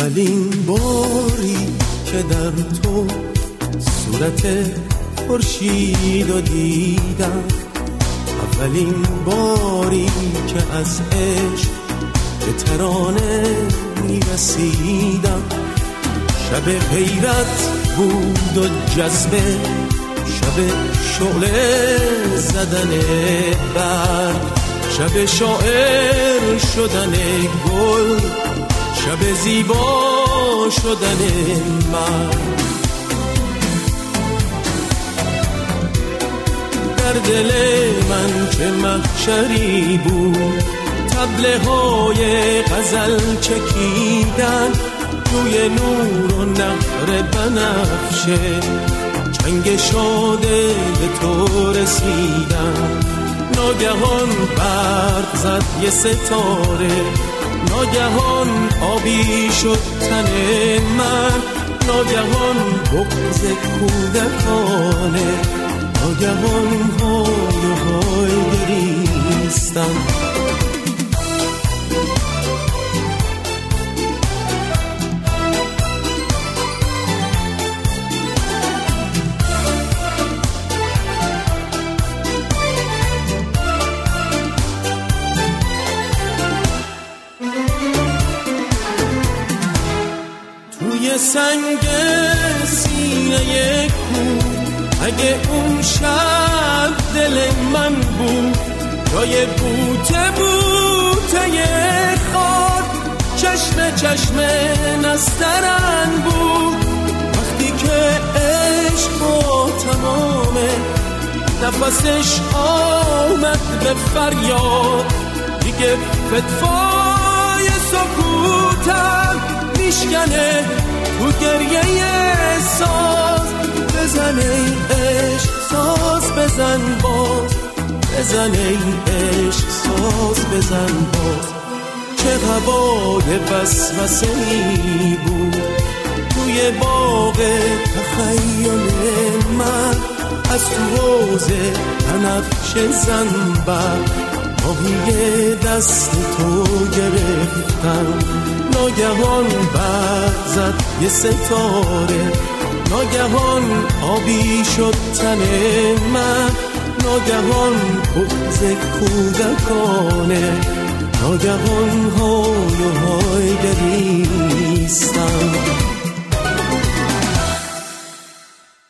اولین باری که در تو صورت خورشیدو دیدم، اولین باری که از عشق به ترانه میرسیدم. شب غیرت بود و جذبه، شب شعله زدن برگ، شب شاعر شدن گل، شب زیبا شدن مرد. در دل من چه محشری بود، طبله های غزل چکیدن روی نور و نهر بنفشه، چنگ شاده به تو رسیدم. ناگهان برق زد یه ستاره، ناگهان آبی شد تن من، ناگهان بغض کودکانه، ناگهان های و های گریستم. توی سنگ سینه کوه، اگه اون شب دل من بود، جای بوته بوته خار، چشم چشم نسترن بود. وقتی که عشق با تمامه نفسش آمد به فریاد، دیگه فتفای سکوتم میشکنه تو گریه ساز. بزن ای عشق ساز بزن باز، بزن ای عشق ساز بزن باز. چه هوای وسوسه‌ای بود توی باغ تخیل من، از تو حوض بنفشه زنبق ماهی دست تو گرفتم. ناگهان برق زد یه ستاره، ناگهان آبی شد تن من، ناگهان بغض کودکانه، ناگهان های و های گریستم.